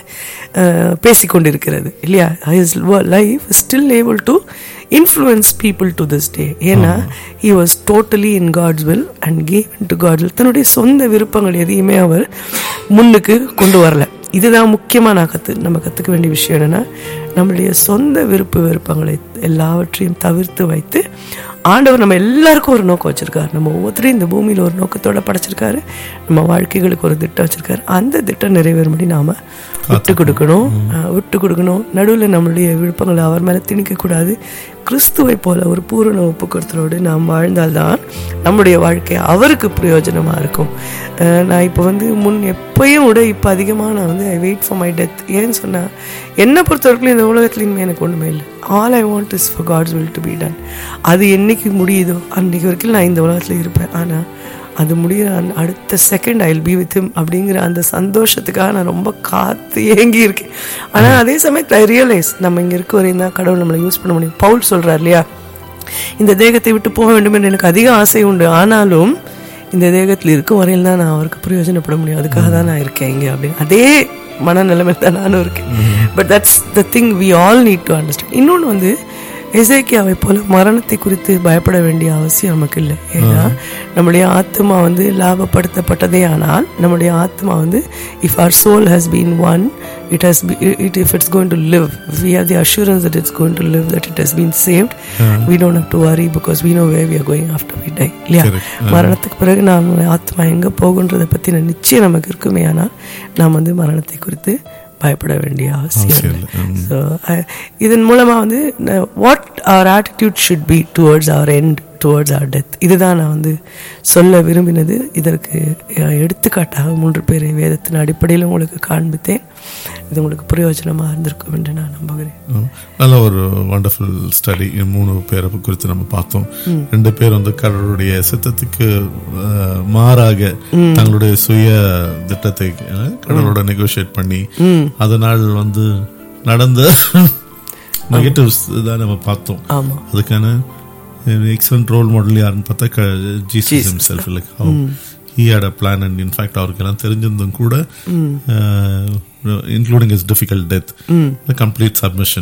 பேசிக்கொண்டிருக்கிறது இல்லையா. His life still able to influence people to this day. ஏன்னா he was totally in God's will and gave into God's will. தன்னுடைய சொந்த விருப்பங்கள் எதையுமே அவர் முன்னுக்கு கொண்டு வரல. இதுதான் முக்கியமாக நான் கற்று நம்ம கற்றுக்க வேண்டிய விஷயம். என்னென்னா, நம்மளுடைய சொந்த விருப்ப விருப்பங்களை எல்லாவற்றையும் தவிர்த்து வைத்து ஆண்டவர் நம்ம எல்லாருக்கும் ஒரு நோக்கம் வச்சுருக்காரு. நம்ம ஒவ்வொருத்தரையும் இந்த பூமியில் ஒரு நோக்கத்தோடு படைச்சிருக்காரு. நம்ம வாழ்க்கைகளுக்கு ஒரு திட்டம் வச்சுருக்காரு. அந்த திட்டம் நிறைவேறும்படி நாம் விட்டு கொடுக்கணும் விட்டு கொடுக்கணும் நடுவில் நம்மளுடைய விருப்பங்களை அவர் மேலே திணிக்கக்கூடாது. கிறிஸ்துவை போல ஒரு பூரண ஒப்புக்கொடுத்தலோடு நாம் வாழ்ந்தால்தான் நம்முடைய வாழ்க்கை அவருக்கு பிரயோஜனமாக இருக்கும். நான் இப்போ வந்து முன் எப்பயும் விட இப்போ அதிகமாக நான் வந்து I wait for my death. ஏன்னு சொன்னால், என்னை பொறுத்தவரைக்கும் இந்த உலகத்துலேயுமே எனக்கு ஒன்றுமே இல்லை. All I want is for God's will to be done. அது என்னைக்கு முடியுதோ அன்றைக்கு வரைக்கும் நான் இந்த உலகத்தில் இருப்பேன். ஆனால் அது முடிகிற அடுத்த second I will be with him அப்படிங்கிற அந்த சந்தோஷத்துக்காக நான் ரொம்ப காத்து ஏங்கி இருக்கேன். ஆனால் அதே சமயத்தில் ஐ ரியலைஸ் நம்ம இங்கே இருக்க வரையும் தான் கடவுள் நம்மளை யூஸ் பண்ண முடியும். பவுல் சொல்கிறார் இல்லையா, இந்த தேகத்தை விட்டு போக வேண்டும் என்று எனக்கு அதிக ஆசை உண்டு, ஆனாலும் இந்த தேகத்தில் இருக்கும் வரையில் தான் நான் அவருக்கு பிரயோஜனப்பட முடியும், அதுக்காக தான் நான் இருக்கேன் இங்கே அப்படின்னு. அதே மனநிலைமையில் தான் நானும் இருக்கேன். But that's the thing we all need to understand. இன்னொன்று வந்து, எசேக்கியாவை போல மரணத்தை குறித்து பயப்பட வேண்டிய அவசியம் நமக்கு இல்லை. ஏன்னா நம்முடைய ஆத்மா வந்து லாபப்படுத்தப்பட்டதே. ஆனால் நம்முடைய ஆத்மா வந்து if our soul has been won, it has be, it, if it's going to live, we have the assurance that it's going to live, that it has been saved. We don't have to worry because we know where we are going after we die. இல்லையா, மரணத்துக்கு பிறகு நாம் ஆத்மா எங்கே போகுன்றதை பற்றின நிச்சயம் நமக்கு இருக்குமே. ஆனால் நாம் வந்து மரணத்தை குறித்து பயப்பட வேண்டிய அவசியம். ஸோ இதன் மூலமாக வந்து what our attitude should be towards our end, towards our death, இதுதான் நான் வந்து சொல்ல விரும்பினது. இதற்கு எடுத்துக்காட்டாக மூன்று பேரை வேதத்தின் அடிப்படையில் உங்களுக்கு காண்பித்தேன். இது உங்களுக்கு பிரயோஜனமாக இருந்திருக்கும் என்று நான் நம்புகிறேன். நல்ல ஒரு வண்டர்ஃபுல் ஸ்டடி. மூணு பேரை குறித்து நம்ம பார்த்தோம். ரெண்டு பேர் வந்து கடவுளுடைய சித்தத்துக்கு மாறாக தங்களுடைய சுய திட்டத்தை கடவுளோட நெகோசியேட் பண்ணி அதனால் வந்து நடந்த நெகட்டிவ்ஸ் தான் நம்ம பார்த்தோம். அதுக்கான எக்ஸலன்ட் ரோல் மாடல் யாருன்னு பார்த்தா Jesus himself. Like how he had a plan, and in fact அவருக்கு எல்லாம் தெரிஞ்சிருந்தும் கூட including his difficult death, the complete submission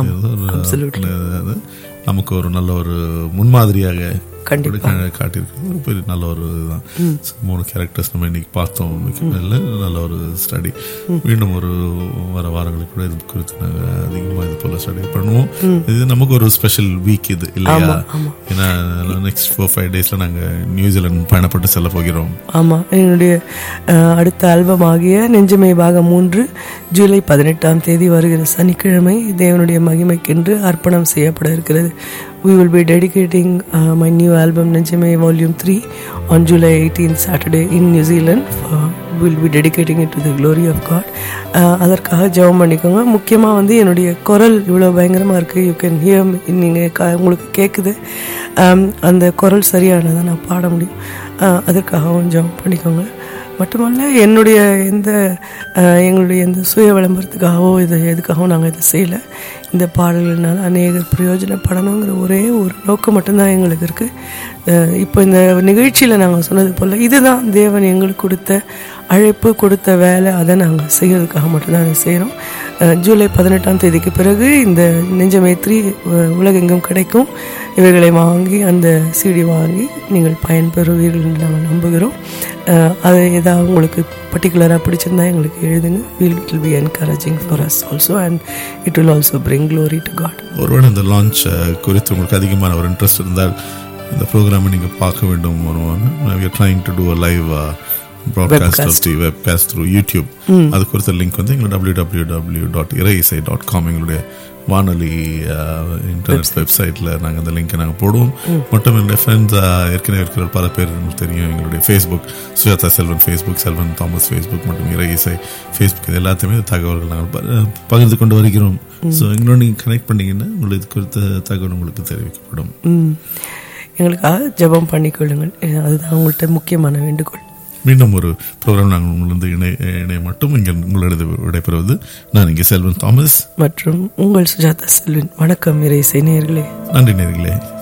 நமக்கு ஒரு நல்ல ஒரு முன்மாதிரியாக காட்டியிருக்கு. நல்ல ஒரு இதுதான். மூணு கேரக்டர்ஸ் நம்ம இன்னைக்கு பார்த்தோம். நல்ல ஒரு ஸ்டடி. மீண்டும் ஒரு வர வாரங்களுக்கு கூட இது குறித்து நாங்கள் அதிகமாக இது போல ஸ்டடி பண்ணுவோம். இது நமக்கு ஒரு ஸ்பெஷல் வீக் இது இல்லையா? ஏன்னா நெக்ஸ்ட் ஃபோர் ஃபைவ் டேஸ்ல நாங்கள் நியூசிலாந்து பயணப்பட்டு செல்ல போகிறோம். ஆமா, என்னுடைய அடுத்த ஆல்பம் ஆகிய நெஞ்சமே பாகம் மூன்று ஜூலை பதினெட்டாம் தேதி வருகிற சனிக்கிழமை தேவனுடைய மகிமைக்கென்று அர்ப்பணம் செய்யப்பட இருக்கிறது. We will be dedicating uh, my new album Nenjame Volume three on July eighteenth, Saturday in New Zealand. For, we'll be dedicating it to the glory of God. அதற்காக ஜெபம் பண்ணிக்கோங்க. முக்கியமாக வந்து என்னுடைய குரல் இவ்வளோ பயங்கரமாக இருக்குது. You can hear me. நீங்கள் உங்களுக்கு கேட்குது. அந்த குரல் சரியானதான் நான் பாட முடியும். அதற்காகவும் ஜெபம் பண்ணிக்கோங்க. மட்டுமல்ல என்னுடைய எந்த அஹ், எங்களுடைய எந்த சுய விளம்பரத்துக்காகவோ இது எதுக்காகவும் நாங்கள் இதை செய்யலை. இந்த பாடல்கள்னால அநேகர் பிரயோஜனப்படணுங்கிற ஒரே ஒரு நோக்கம் மட்டும்தான் எங்களுக்கு இருக்குது. இப்போ இந்த நிகழ்ச்சியில் நாங்கள் சொன்னது போல் இதுதான் தேவன் எங்களுக்கு கொடுத்த அழைப்பு, கொடுத்த வேலை. அதை நாங்கள் செய்கிறதுக்காக மட்டும்தான் அதை செய்கிறோம். ஜூலை பதினெட்டாம் தேதிக்கு பிறகு இந்த நெஞ்சமே த்ரீ உலகெங்கும் கிடைக்கும். இவைகளை வாங்கி அந்த சிடி வாங்கி நீங்கள் பயன்பெறுவீர்கள் என்று நாங்கள் நம்புகிறோம். அது ஏதாவது உங்களுக்கு பர்டிகுலராக பிடிச்சிருந்தா எங்களுக்கு எழுதுங்க. Will it will be encouraging for us also and it will also bring glory to God. ஒருவேளை இந்த லான்ச் குறித்து உங்களுக்கு அதிகமான ஒரு இன்ட்ரெஸ்ட் இருந்தால் இந்த ப்ரோக்ராமை நீங்கள் பார்க்க வேண்டும். we are trying to do a live uh, broadcast of the webcast through YouTube. அது குறித்த லிங்க் வந்து எங்களோட W W W dot Iraiyisai dot com எங்களுடைய வானொலி இன்டர்நெட் வெப்சைட்டில் நாங்கள் அந்த லிங்கை நாங்கள் போடுவோம். மட்டும் என்னுடைய ஃப்ரெண்ட்ஸ் ஏற்கனவே இருக்கிற பல பேர் எனக்கு தெரியும். எங்களுடைய Facebook Sujatha Selvan Facebook, Selvan Thomas Facebook மற்றும் இறை இசை ஃபேஸ்புக், இது எல்லாத்தையுமே தகவல்கள் நாங்கள் பகிர்ந்து கொண்டு வருகிறோம். ஸோ எங்களோட நீங்கள் கனெக்ட் பண்ணிங்கன்னா உங்களுக்கு இது குறித்த தகவல் உங்களுக்கு தெரிவிக்கப்படும். எங்களுக்காக ஜெபம் பண்ணிக்கொள்ளுங்கள். அதுதான் உங்கள்கிட்ட முக்கியமான வேண்டுகோள். மீண்டும் ஒரு ப்ரோக்ராம் நாங்கள் உங்களிருந்து இணைய இணைய மட்டும் இங்கே உங்களது விடைபெறுவது நான் இங்கே செல்வன் தாமஸ் மற்றும் உங்கள் சுஜாதா செல்வன். வணக்கம் இறை இசை நேயர்களே. நன்றி நேயர்களே.